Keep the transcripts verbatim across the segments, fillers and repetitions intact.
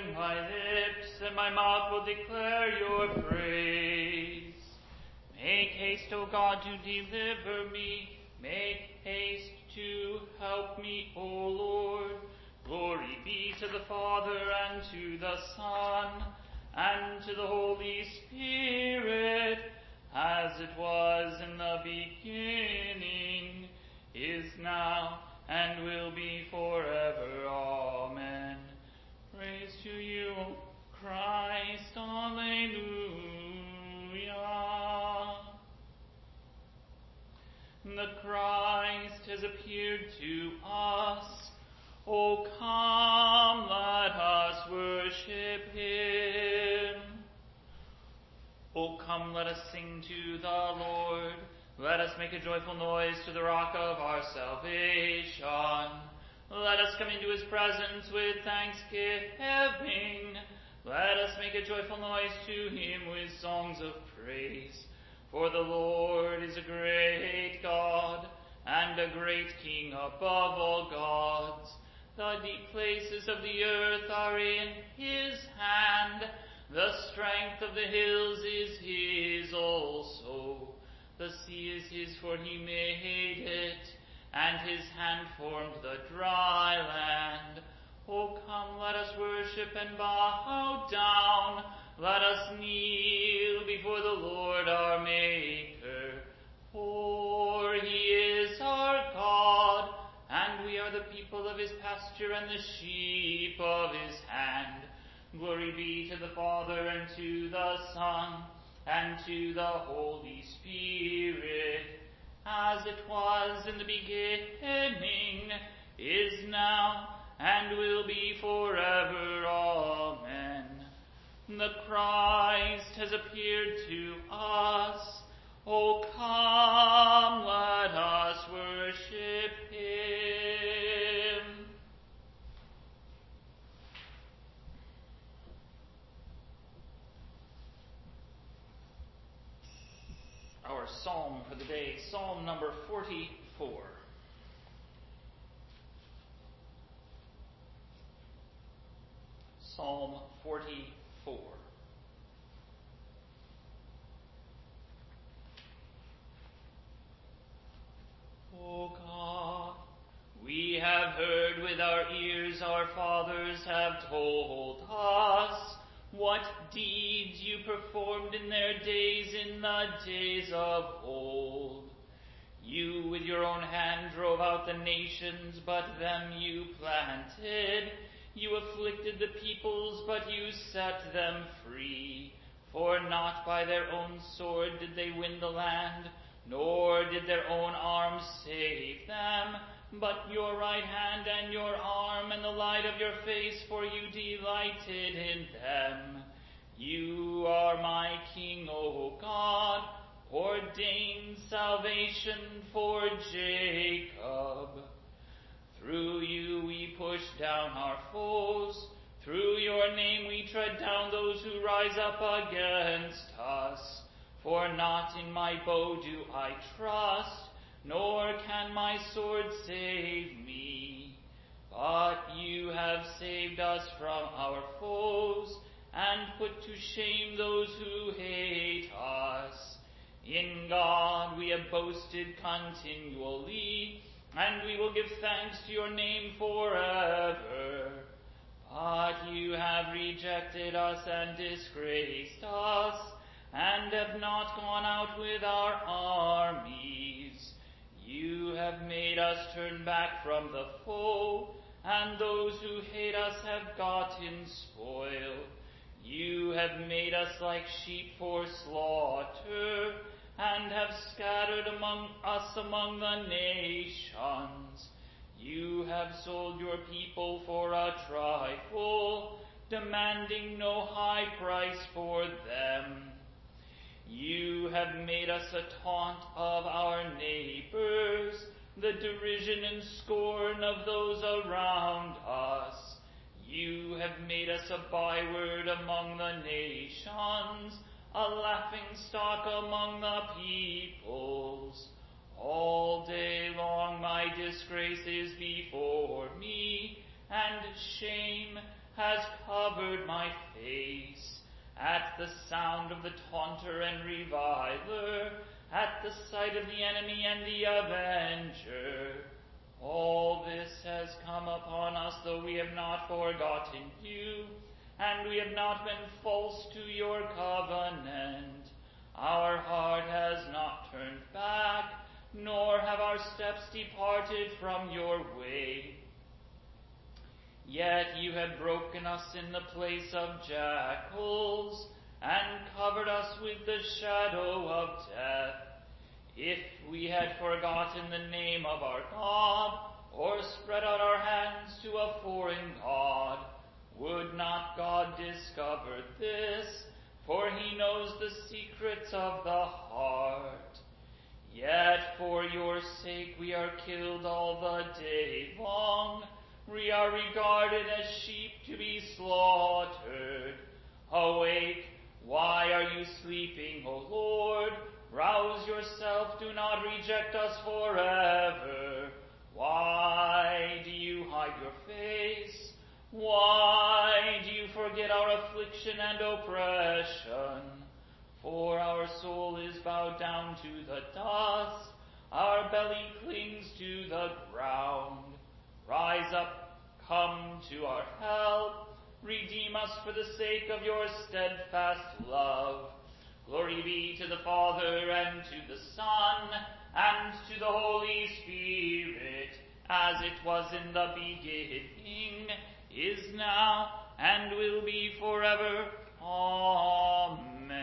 with my lips, and my mouth will declare your praise. Make haste, O God, to deliver me. Make haste to help me, O Lord. Glory be to the Father, and to the Son, and to the Holy Spirit, as it was in the beginning, is now, and will be forever. Amen. Praise to you, Christ. Alleluia. The Christ has appeared to us. O come, let us worship him. O come, let us sing to the Lord. Let us make a joyful noise to the rock of our salvation. Let us come into his presence with thanksgiving. Let us make a joyful noise to him with songs of praise. For the Lord is a great God, and a great King above all gods. The deep places of the earth are in his hand. The strength of the hills is his also. The sea is his, for he made it, and his hand formed the dry land. O come, let us worship and bow down. Let us kneel before the Lord our Maker. For he is our God, and we are the people of his pasture and the sheep of his hand. Glory be to the Father, and to the Son, and to the Holy Spirit, as it was in the beginning, is now, and will be forever. Amen. The Christ has appeared to us. O come, let us worship him. Our psalm for the day, Psalm number forty-four. Psalm forty-four. O God, we have heard with our ears, our fathers have told us, what deeds you performed in their days, in the days of old. You with your own hand drove out the nations, but them you planted. You afflicted the peoples, but you set them free. For not by their own sword did they win the land, nor did their own arm save them, but your right hand and your arm and the light of your face, for you delighted in them. You are my King, O God, ordained salvation for Jacob. Through you we push down our foes. Through your name we tread down those who rise up against us. For not in my bow do I trust, nor can my sword save me. But you have saved us from our foes, and put to shame those who hate us. In God we have boasted continually, and we will give thanks to your name forever. But you have rejected us and disgraced us, and have not gone out with our armies. You have made us turn back from the foe, and those who hate us have gotten spoil. You have made us like sheep for slaughter, and have scattered among us among the nations. You have sold your people for a trifle, demanding no high price for them. You have made us a taunt of our neighbors, the derision and scorn of those around us. You have made us a byword among the nations, a laughing stock among the peoples. All day long my disgrace is before me, and shame has covered my face. At the sound of the taunter and reviler, at the sight of the enemy and the avenger, all this has come upon us, though we have not forgotten you, and we have not been false to your covenant. Our heart has not turned back, nor have our steps departed from your way. Yet you have broken us in the place of jackals, and covered us with the shadow of death. If we had forgotten the name of our God, or spread out our hands to a foreign god, would not God discover this? For he knows the secrets of the heart. Yet for your sake we are killed all the day long. We are regarded as sheep to be slaughtered. Awake, why are you sleeping, O Lord? Rouse yourself, do not reject us forever. Why do you hide your face? Why do you forget our affliction and oppression? For our soul is bowed down to the dust, our belly clings to the ground. Rise up, come to our help, redeem us for the sake of your steadfast love. Glory be to the Father, and to the Son, and to the Holy Spirit, as it was in the beginning, is now, and will be forever. Amen.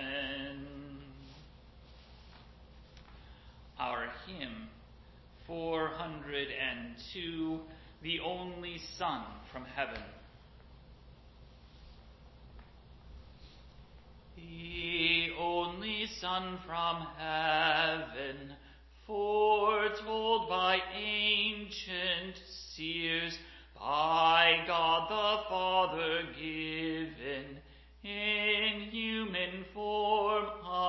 Our hymn, four hundred two, The Only Son from Heaven. The only Son from heaven, foretold by ancient seers, by God the Father given, in human form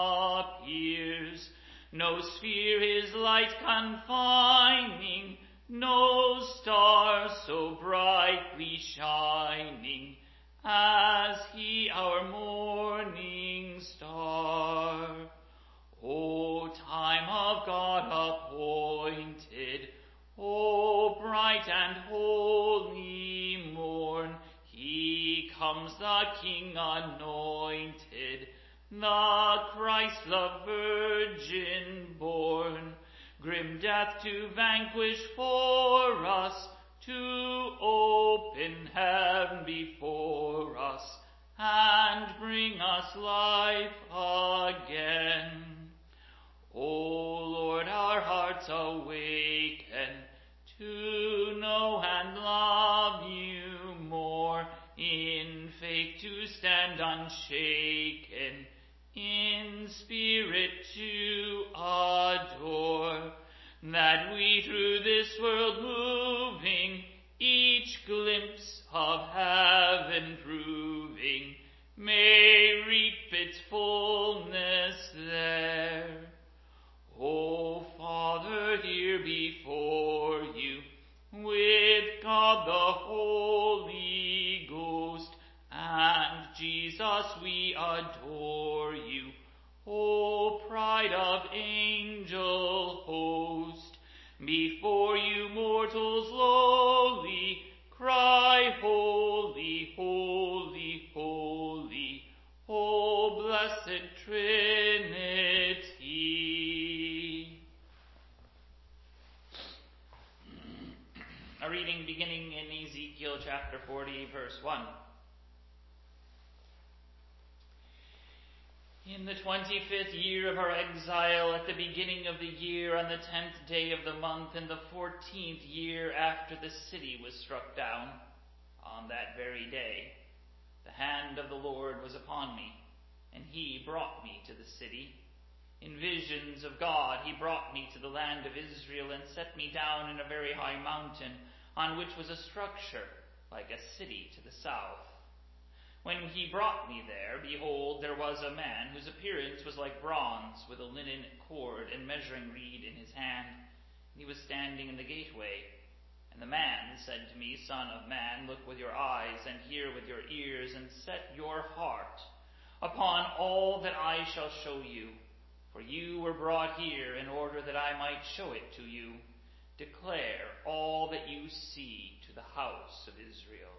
appears. No sphere his light confining, no star so brightly shining, as he our morning star. O time of God appointed, O bright and holy morn, he comes the King anointed, the Christ the Virgin born, grim death to vanquish for us, to open heaven before us, and bring us life again. O Lord, our hearts awaken to know and love you more, in faith to stand unshaken, in spirit to adore, that we through this world moving, each glimpse of heaven proving, may reap its fullness there. O Father, here before you, with God the Holy Ghost, and Jesus we adore you, O pride of angel host. Before you mortals lowly, cry holy, holy, holy, O blessed Trinity. A reading beginning in Ezekiel chapter forty, verse one. In the twenty-fifth year of our exile, at the beginning of the year, on the tenth day of the month, in the fourteenth year after the city was struck down, on that very day, the hand of the Lord was upon me, and he brought me to the city. In visions of God he brought me to the land of Israel, and set me down in a very high mountain, on which was a structure like a city to the south. When he brought me there, behold, there was a man whose appearance was like bronze, with a linen cord and measuring reed in his hand. He was standing in the gateway. And the man said to me, Son of man, look with your eyes and hear with your ears, and set your heart upon all that I shall show you. For you were brought here in order that I might show it to you. Declare all that you see to the house of Israel.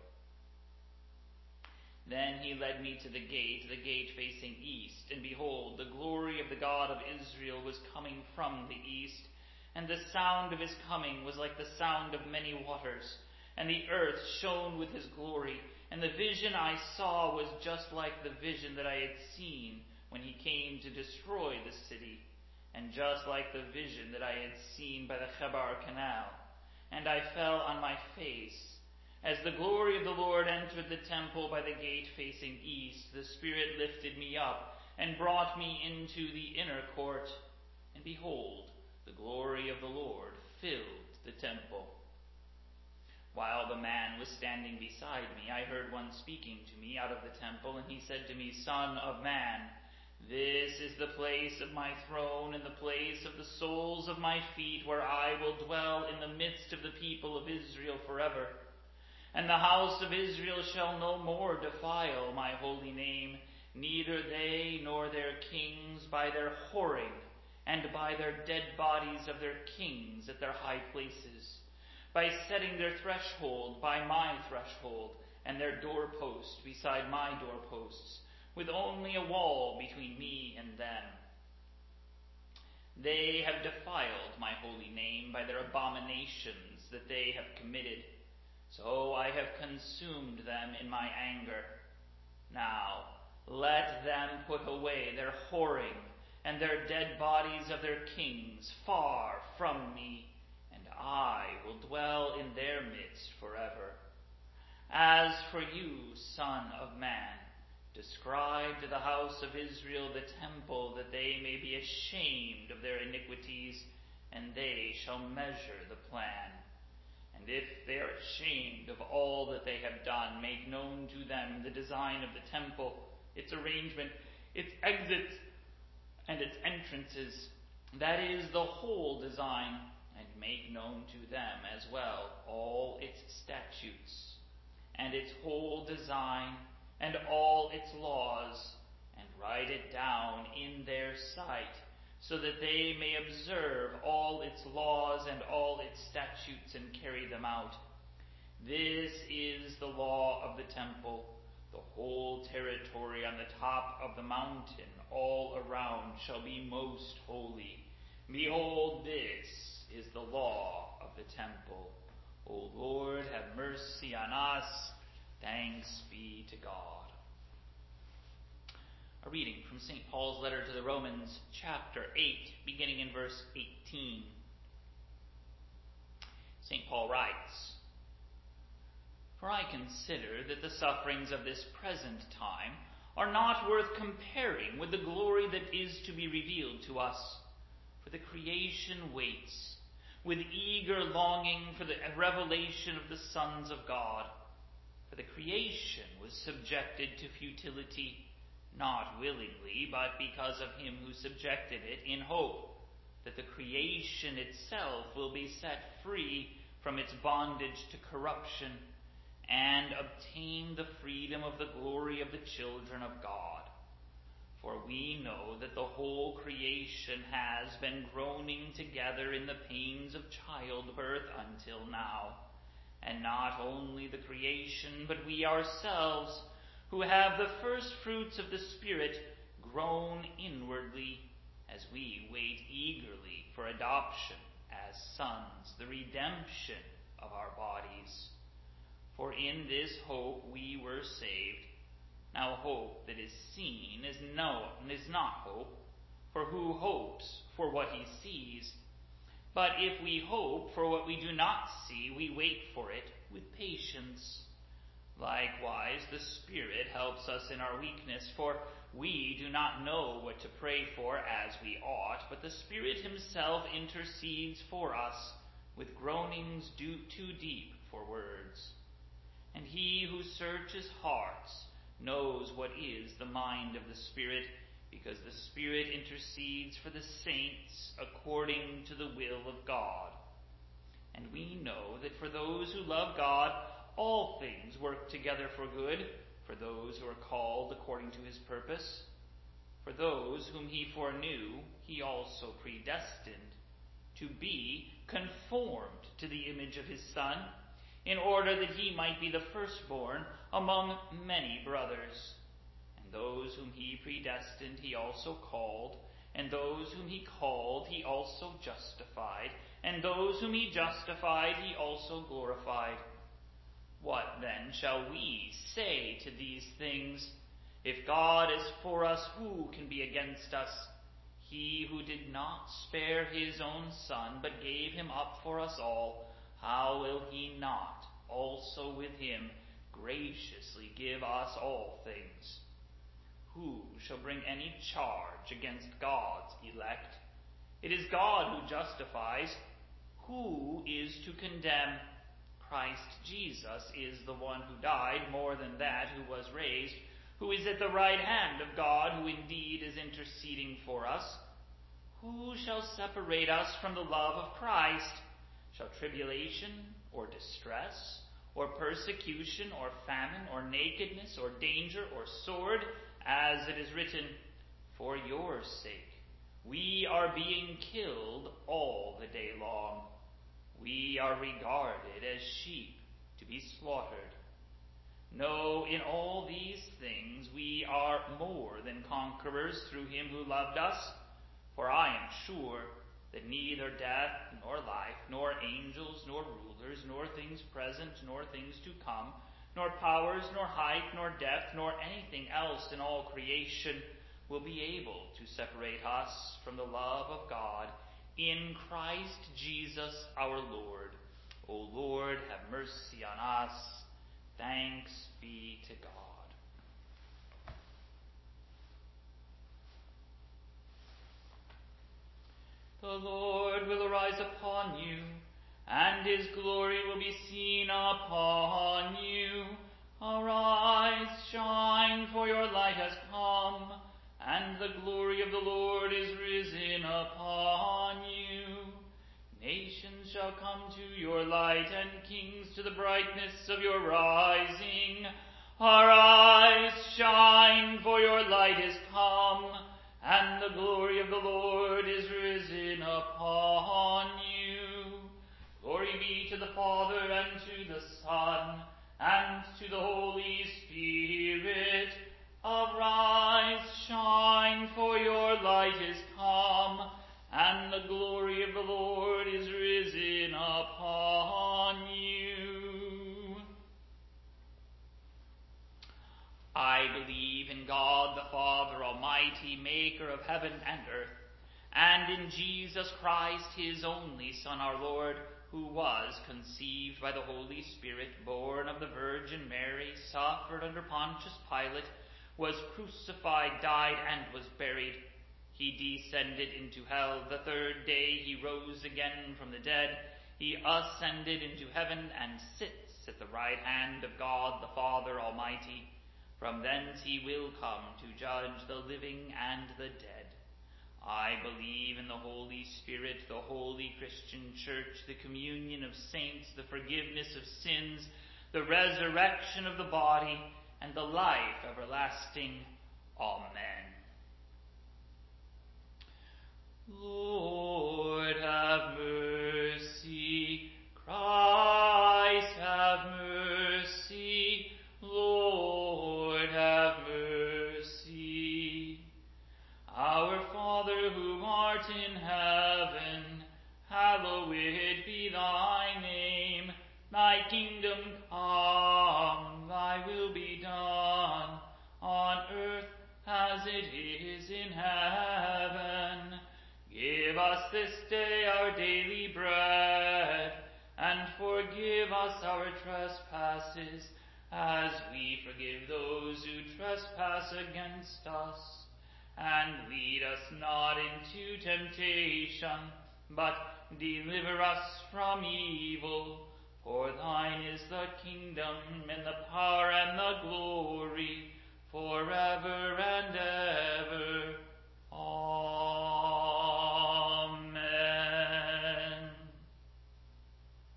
Then he led me to the gate, the gate facing east, and behold, the glory of the God of Israel was coming from the east, and the sound of his coming was like the sound of many waters, and the earth shone with his glory, and the vision I saw was just like the vision that I had seen when he came to destroy the city, and just like the vision that I had seen by the Chebar Canal. And I fell on my face. As the glory of the Lord entered the temple by the gate facing east, the Spirit lifted me up and brought me into the inner court. And behold, the glory of the Lord filled the temple. While the man was standing beside me, I heard one speaking to me out of the temple, and he said to me, Son of man, this is the place of my throne and the place of the soles of my feet, where I will dwell in the midst of the people of Israel forever. And the house of Israel shall no more defile my holy name, neither they nor their kings by their whoring, and by their dead bodies of their kings at their high places, by setting their threshold by my threshold, and their doorpost beside my doorposts, with only a wall between me and them. They have defiled my holy name by their abominations that they have committed. So I have consumed them in my anger. Now let them put away their whoring and their dead bodies of their kings far from me, and I will dwell in their midst forever. As for you, Son of man, describe to the house of Israel the temple, that they may be ashamed of their iniquities, and they shall measure the plan. And if they are ashamed of all that they have done, make known to them the design of the temple, its arrangement, its exits, and its entrances, that is, the whole design, and make known to them as well all its statutes, and its whole design, and all its laws, and write it down in their sight, so that they may observe all its laws and all its statutes and carry them out. This is the law of the temple. The whole territory on the top of the mountain all around shall be most holy. Behold, this is the law of the temple. O Lord, have mercy on us. Thanks be to God. A reading from Saint Paul's letter to the Romans, chapter eight, beginning in verse eighteen. Saint Paul writes, For I consider that the sufferings of this present time are not worth comparing with the glory that is to be revealed to us. For the creation waits with eager longing for the revelation of the sons of God. For the creation was subjected to futility, not willingly, but because of him who subjected it, in hope that the creation itself will be set free from its bondage to corruption, and obtain the freedom of the glory of the children of God. For we know that the whole creation has been groaning together in the pains of childbirth until now. And not only the creation, but we ourselves, who have the first fruits of the Spirit, groan inwardly as we wait eagerly for adoption as sons, the redemption of our bodies. For in this hope we were saved. Now hope that is seen is no is not hope, for who hopes for what he sees? But if we hope for what we do not see, we wait for it with patience. Likewise, the Spirit helps us in our weakness, for we do not know what to pray for as we ought, but the Spirit himself intercedes for us with groanings due too deep for words. And he who searches hearts knows what is the mind of the Spirit, because the Spirit intercedes for the saints according to the will of God. And we know that for those who love God, all things work together for good, for those who are called according to his purpose. For those whom he foreknew, he also predestined to be conformed to the image of his Son, in order that he might be the firstborn among many brothers. And those whom he predestined, he also called. And those whom he called, he also justified. And those whom he justified, he also glorified. What then shall we say to these things? If God is for us, who can be against us? He who did not spare his own Son, but gave him up for us all, how will he not also with him graciously give us all things? Who shall bring any charge against God's elect? It is God who justifies. Who is to condemn? Christ Jesus is the one who died, more than that, who was raised, who is at the right hand of God, who indeed is interceding for us. Who shall separate us from the love of Christ? Shall tribulation, or distress, or persecution, or famine, or nakedness, or danger, or sword? As it is written, for your sake we are being killed all the day long. We are regarded as sheep to be slaughtered. No, in all these things we are more than conquerors through him who loved us. For I am sure that neither death, nor life, nor angels, nor rulers, nor things present, nor things to come, nor powers, nor height, nor depth, nor anything else in all creation will be able to separate us from the love of God in Christ Jesus our Lord. O Lord, have mercy on us. Thanks be to God. The Lord will arise upon you, and his glory will be seen upon you. Arise, shine, for your light has come, and the glory of the Lord is risen upon you. Nations shall come to your light, and kings to the brightness of your rising. Arise, shine, for your light is come, and the glory of the Lord is risen upon you. Glory be to the Father, and to the Son, and to the Holy Spirit. Arise, shine, for your light is come, and the glory of the Lord is risen upon you. I believe in God the Father Almighty, maker of heaven and earth, and in Jesus Christ, his only Son, our Lord, who was conceived by the Holy Spirit, born of the Virgin Mary, suffered under Pontius Pilate, was crucified, died, and was buried. He descended into hell. The third day he rose again from the dead. He ascended into heaven and sits at the right hand of God the Father Almighty. From thence he will come to judge the living and the dead. I believe in the Holy Spirit, the holy Christian Church, the communion of saints, the forgiveness of sins, the resurrection of the body, and the life everlasting. Amen. Lord, have mercy. Christ, have mercy. Lord, have mercy. Our Father, who art in heaven, hallowed be thy name. Thy kingdom come, thy will be done, on earth as it is in heaven. Give us this day our daily bread, and forgive us our trespasses, as we forgive those who trespass against us. And lead us not into temptation, but deliver us from evil. For thine is the kingdom, and the power, and the glory, forever and ever. Amen.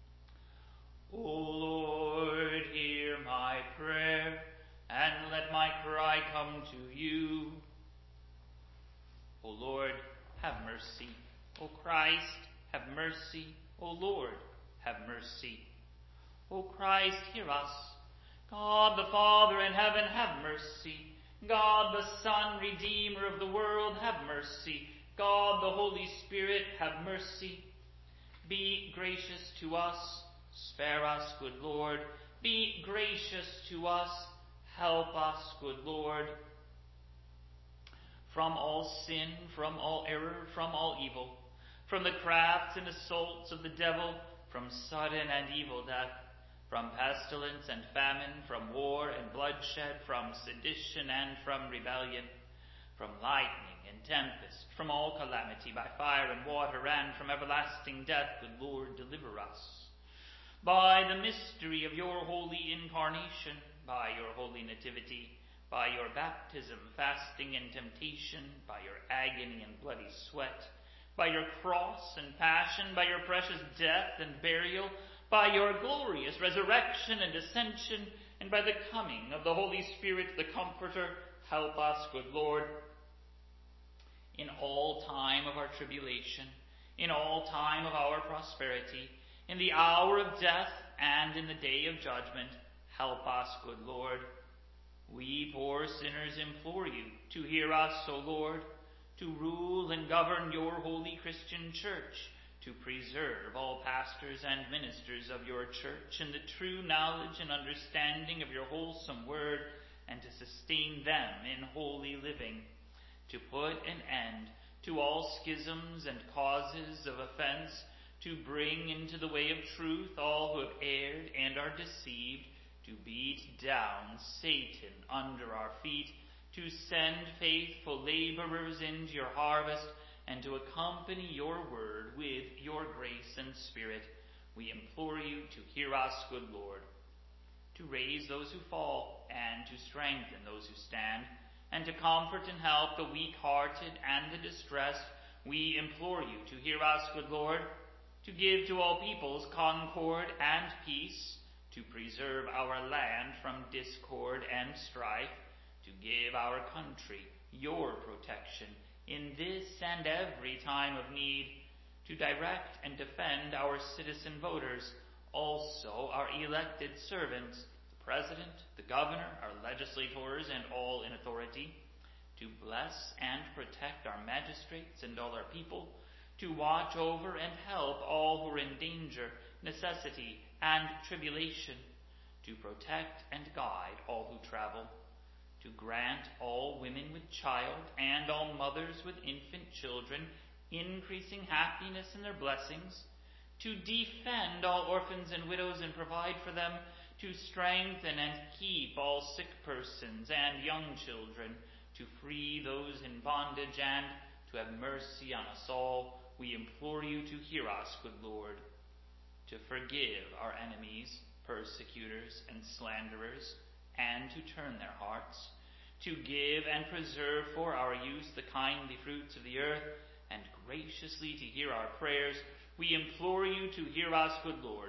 to you. O Lord, have mercy. O Christ, have mercy. O Lord, have mercy. O Christ, hear us. God the Father in heaven, have mercy. God the Son, Redeemer of the world, have mercy. God the Holy Spirit, have mercy. Be gracious to us. Spare us, good Lord. Be gracious to us. Help us, good Lord. From all sin, from all error, from all evil, from the crafts and assaults of the devil, from sudden and evil death, from pestilence and famine, from war and bloodshed, from sedition and from rebellion, from lightning and tempest, from all calamity by fire and water, and from everlasting death, good Lord, deliver us. By the mystery of your holy incarnation, by your holy nativity, by your baptism, fasting, and temptation, by your agony and bloody sweat, by your cross and passion, by your precious death and burial, by your glorious resurrection and ascension, and by the coming of the Holy Spirit, the Comforter, help us, good Lord. In all time of our tribulation, in all time of our prosperity, in the hour of death and in the day of judgment, help us, good Lord. We poor sinners implore you to hear us, O Lord, to rule and govern your holy Christian church, to preserve all pastors and ministers of your church in the true knowledge and understanding of your wholesome word, and to sustain them in holy living, to put an end to all schisms and causes of offense, to bring into the way of truth all who have erred and are deceived, to beat down Satan under our feet, to send faithful laborers into your harvest, and to accompany your word with your grace and spirit. We implore you to hear us, good Lord, to raise those who fall, and to strengthen those who stand, and to comfort and help the weak-hearted and the distressed. We implore you to hear us, good Lord, to give to all peoples concord and peace, to preserve our land from discord and strife, to give our country your protection in this and every time of need, to direct and defend our citizen voters, also our elected servants, the President, the Governor, our legislators, and all in authority, to bless and protect our magistrates and all our people, to watch over and help all who are in danger, necessity, and tribulation, to protect and guide all who travel, to grant all women with child and all mothers with infant children increasing happiness in their blessings, to defend all orphans and widows and provide for them, to strengthen and keep all sick persons and young children, to free those in bondage, and to have mercy on us all. We implore you to hear us, good Lord, to forgive our enemies, persecutors, and slanderers, and to turn their hearts, to give and preserve for our use the kindly fruits of the earth, and graciously to hear our prayers. We implore you to hear us, good Lord.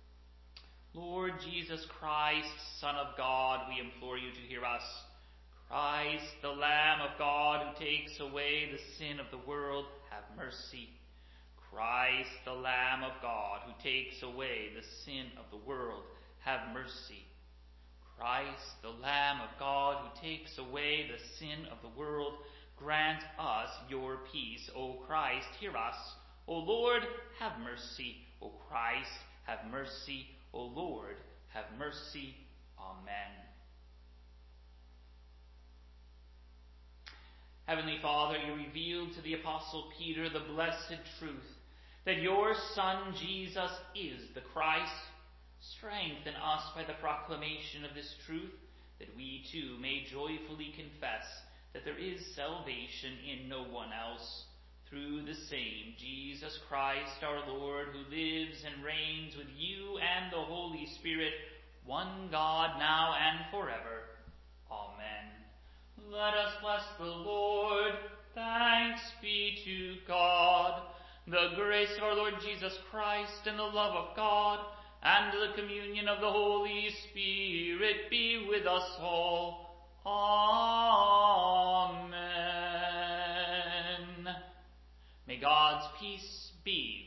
Lord Jesus Christ, Son of God, we implore you to hear us. Christ, the Lamb of God, who takes away the sin of the world, have mercy. Christ, the Lamb of God, who takes away the sin of the world, have mercy. Christ, the Lamb of God, who takes away the sin of the world, grant us your peace. O Christ, hear us. O Lord, have mercy. O Christ, have mercy. O Lord, have mercy. Amen. Heavenly Father, you revealed to the Apostle Peter the blessed truth that your Son Jesus is the Christ. Strengthen us by the proclamation of this truth, that we too may joyfully confess that there is salvation in no one else, through the same Jesus Christ our Lord, who lives and reigns with you and the Holy Spirit, one God, now and forever. Amen. Let us bless the Lord. Thanks be to God. The grace of our Lord Jesus Christ, and the love of God, and the communion of the Holy Spirit be with us all. Amen. May God's peace be